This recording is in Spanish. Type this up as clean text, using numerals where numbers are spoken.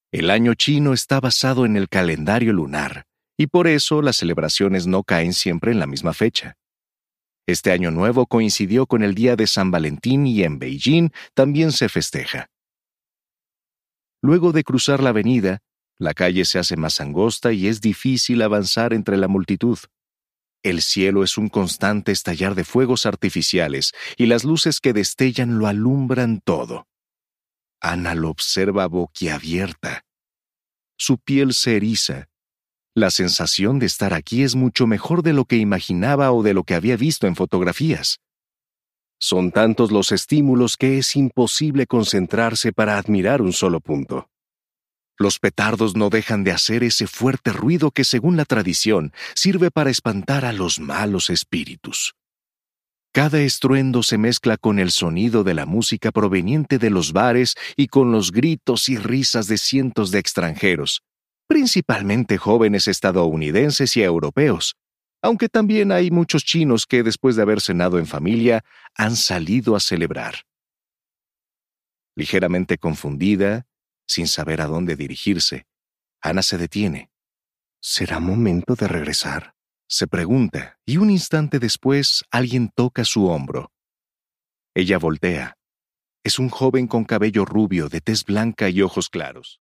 El año chino está basado en el calendario lunar, y por eso las celebraciones no caen siempre en la misma fecha. Este año nuevo coincidió con el día de San Valentín y en Beijing también se festeja. Luego de cruzar la avenida, la calle se hace más angosta y es difícil avanzar entre la multitud. El cielo es un constante estallar de fuegos artificiales y las luces que destellan lo alumbran todo. Ana lo observa boquiabierta. Su piel se eriza. La sensación de estar aquí es mucho mejor de lo que imaginaba o de lo que había visto en fotografías. Son tantos los estímulos que es imposible concentrarse para admirar un solo punto. Los petardos no dejan de hacer ese fuerte ruido que, según la tradición, sirve para espantar a los malos espíritus. Cada estruendo se mezcla con el sonido de la música proveniente de los bares y con los gritos y risas de cientos de extranjeros, principalmente jóvenes estadounidenses y europeos, aunque también hay muchos chinos que, después de haber cenado en familia, han salido a celebrar. Ligeramente confundida, sin saber a dónde dirigirse, Ana se detiene. ¿Será momento de regresar?, se pregunta, y un instante después alguien toca su hombro. Ella voltea. Es un joven con cabello rubio, de tez blanca y ojos claros.